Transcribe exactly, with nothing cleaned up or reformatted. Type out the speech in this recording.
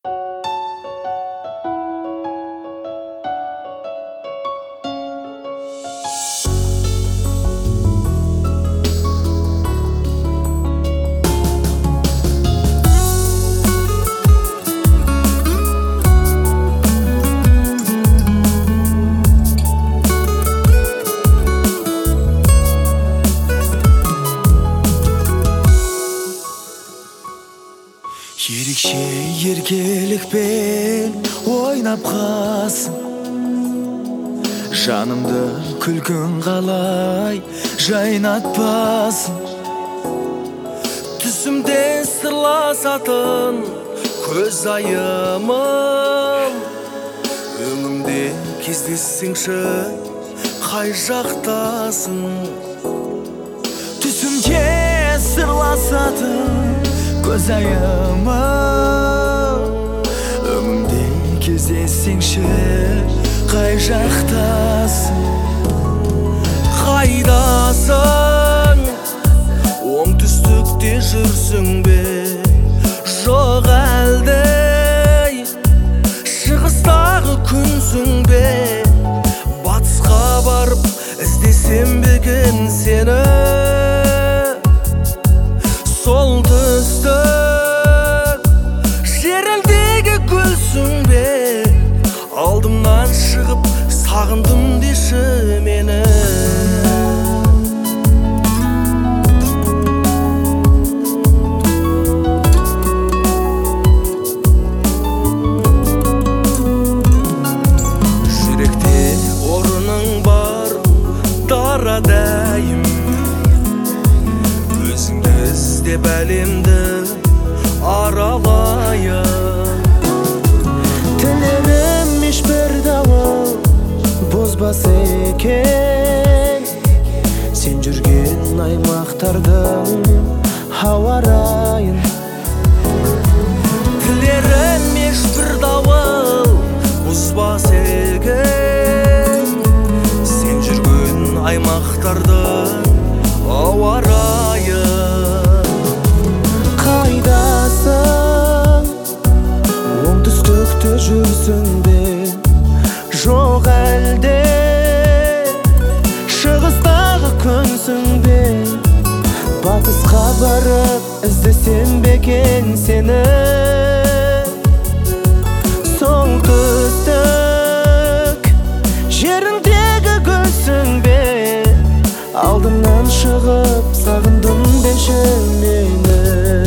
Ерекше еркелікпен ойнап қалсын, жанымды күлкің қалай жайнатпасын. Түсімде сырласатын көз айымым, өңімде кездессеңші қай жақтасың. Түсімде сырласатын көз айымым, өңімде кездессеңші қай жақтасың. Қайдасың, оңтүстікте жүрсің бе, жоқ әлде шығыстағы күнсің бе? Батысқа барып іздесем бе екен сені, солтүстік жеріндегі гүлсің бе? Алдымнан шығып сағындым деші мені. Жүректе орының бар дарадайым, өзіңді іздеп әлемді аралайын. Тілерім ешбір дауыл бұзбас екен, сен жүрген аймақтардың ауа райын. Тілерім ешбір дауыл бұзбас екен, сен жүрген аймақтардың ауа райын. Қайдасың, оңтүстікте жүрсің бе, жоқ әлде шығыстағы күнсің бе? Батысқа барып іздесем бе екен сені, солтүстік жеріндегі гүлсің бе? Алдымнан шығып сағындым деші мені.